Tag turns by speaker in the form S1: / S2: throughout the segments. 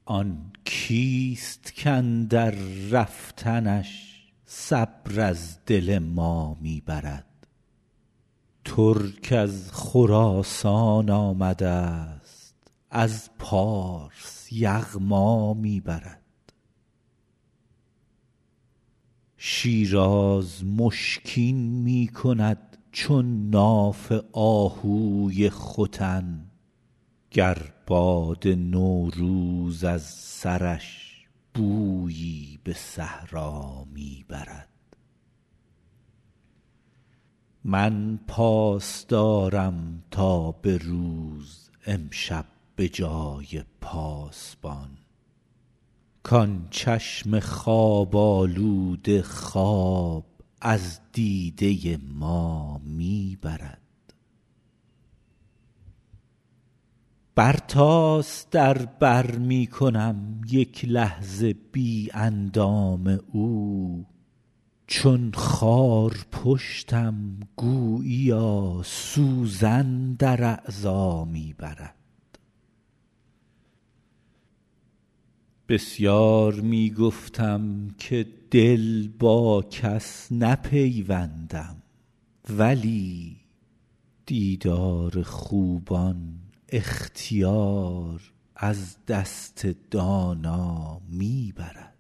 S1: آن کیست کاندر رفتنش صبر از دل ما می برد؟ ترک از خراسان آمده است از پارس یغما می برد. شیراز مشکین می کند چون ناف آهوی ختن، گر باد نوروز از سرش بویی به صحرا می برد. من پاس دارم تا به روز امشب به جای پاسبان، کان چشم خواب آلوده خواب از دیده ما می برد. برتاس در بر می کنم یک لحظه بی اندام او، چون خار پشتم گوییا سوزن در اعضا می برد. بسیار می گفتم که دل با کس نپیوندم، ولی دیدار خوبان اختیار از دست دانا می برد.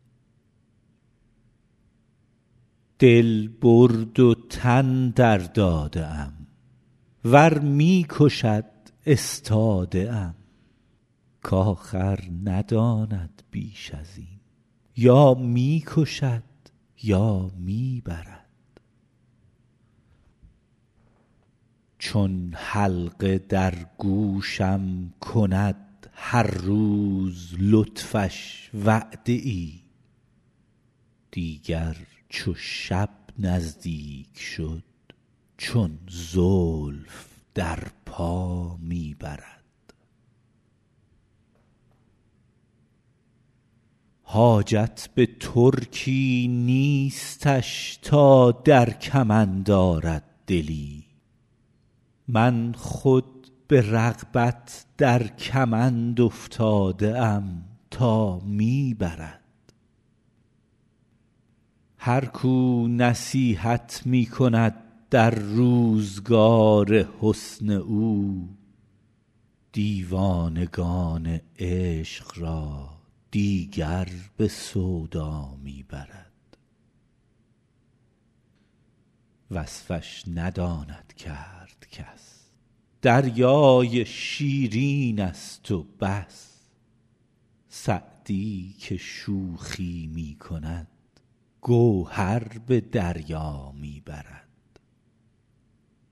S1: دل برد و تن در داده ام، ور می کشد استاده ام، کآخر نداند بیش از این، یا می کشد یا می برد. چون حلقه در گوشم کند هر روز لطفش وعده ای، دیگر چو شب نزدیک شد چون زلف در پا می برد. حاجت به ترکی نیستش تا در کمند آرد دلی، من خود به رغبت در کمند افتاده ام تا می برد. هر کو نصیحت می کند در روزگار حسن او، دیوانگان عشق را دیگر به سودا می برد. وصفش نداند کرد کس، دریای شیرین است و بس. سعدی که شوخی می کند گوهر به دریا می برد.